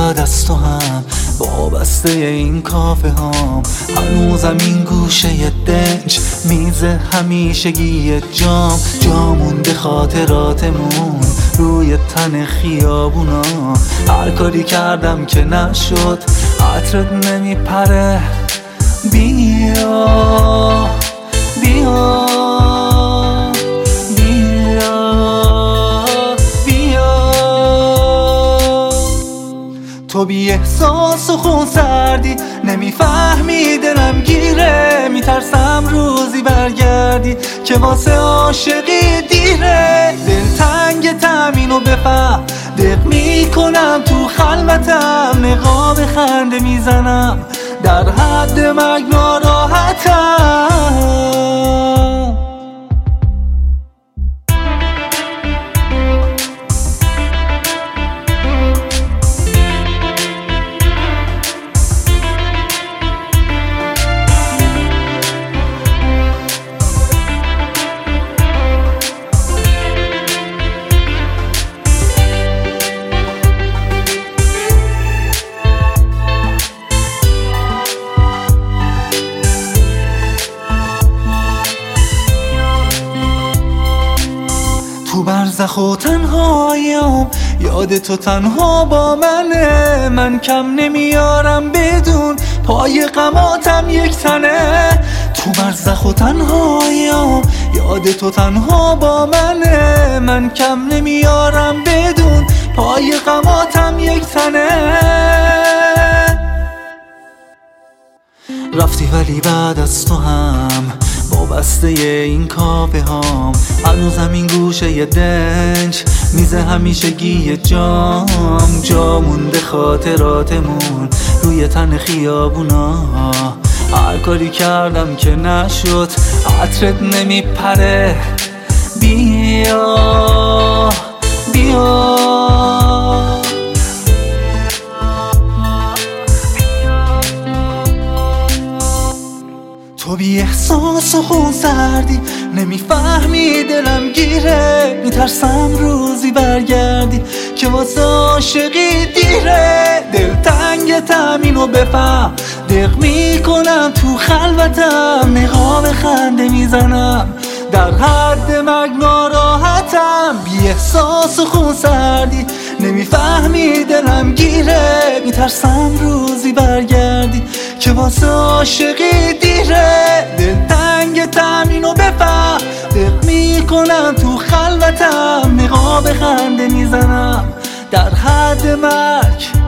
بعد از تو هم وابسته این کافه هام، هنوزم این گوشه دنج میز همیشگی جا مونده خاطراتمون روی تن خیابونا. هر کاری کردم که نشد، عطرت نمیپره. بیا بیا تو بی احساس و خون سردی، نمیفهمی دلم گیره. میترسم روزی برگردی که واسه عاشقی دیره. دلتنگ تامینو بفهم، دق میکنم تو خلوتم، نقاب خنده میزنم، در حد مرگ ناراحتم. تو برزخ و تنهاییم، یاد تو تنها با منه. من کم نمیارم بدون پای غماتم یک تنه. تو برزخ و تنهاییم، یاد تو تنها با منه. من کم نمیارم بدون پای غماتم یک تنه. رفتی ولی بعد از تو هم وابسته این کافه هام، هنوزم این گوشه دنج میز همیشگی جا مونده خاطراتمون روی تن خیابونا. هر کاری کردم که نشد، عطرت نمیپره. بیا بیا تو بی احساس و خون سردی، نمیفهمی دلم گیره. میترسم روزی برگردی که واسه عاشقی دیره. دلتنگ تامینو بفهم، دق میکنم تو خلوتم، نقاب خنده میزنم، در حد مرگ ناراحتم. بی احساس و خون سردی، نمیفهمی دلم گیره. میترسم روزی برگردی که واسه عاشقی دیره. دلتنگ تامینو بفهم، دق میکنم تو خلوتم، نقاب خنده میزنم، در حد مرگ